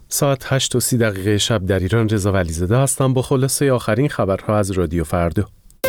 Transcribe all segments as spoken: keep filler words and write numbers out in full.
ساعت هشت و سی دقیقه شب در ایران. رضا ولیزاده هستم با خلاصه آخرین خبرها از رادیو فردا.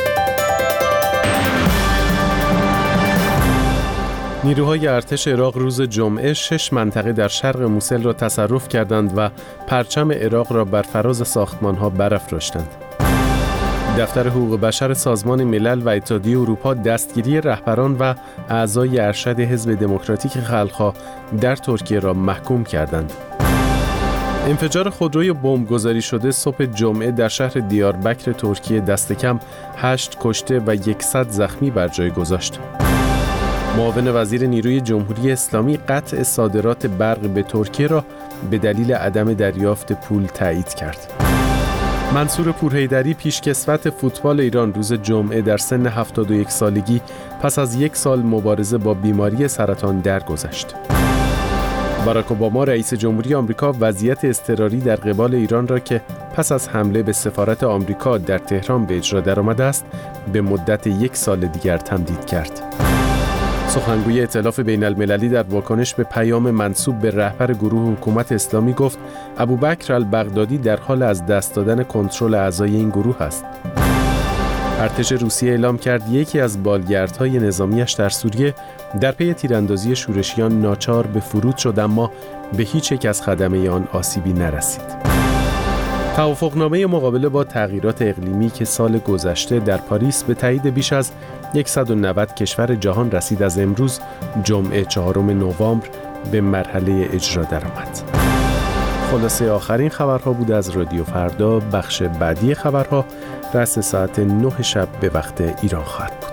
نیروهای ارتش عراق روز جمعه شش منطقه در شرق موصل را تصرف کردند و پرچم عراق را بر فراز ساختمان‌ها برافراشتند. دفتر حقوق بشر سازمان ملل و اتحادیه اروپا دستگیری رهبران و اعضای ارشد حزب دموکراتیک خلق‌ها در ترکیه را محکوم کردند. انفجار خودروی بمبگذاری شده صبح جمعه در شهر دیاربکر ترکیه دست کم هشت کشته و صد زخمی بر جای گذاشت. معاون وزیر نیروی جمهوری اسلامی قطع صادرات برق به ترکیه را به دلیل عدم دریافت پول تایید کرد. منصور پورحیدری پیشکسوت فوتبال ایران روز جمعه در سن هفتاد و یک سالگی پس از یک سال مبارزه با بیماری سرطان درگذشت. باراک اوباما رئیس جمهوری آمریکا وضعیت اضطراری در قبال ایران را که پس از حمله به سفارت آمریکا در تهران به اجرا درآمده است به مدت یک سال دیگر تمدید کرد. سخنگوی ائتلاف بین المللی در واکنش به پیام منسوب به رهبر گروه حکومت اسلامی گفت ابوبکر البغدادی در حال از دست دادن کنترل اعضای این گروه است. ارتش روسیه اعلام کرد یکی از بالگردهای نظامیش در سوریه در پی تیراندازی شورشیان ناچار به فرود شد، اما به هیچ یک از خدمه آن آسیبی نرسید. توافقنامه مقابله با تغییرات اقلیمی که سال گذشته در پاریس به تایید بیش از صد و نود کشور جهان رسید از امروز جمعه چهارم نوامبر به مرحله اجرا درآمد. خلاصه آخرین خبرها بود از رادیو فردا. بخش بعدی خبرها رأس ساعت نه شب به وقت ایران خواهد بود.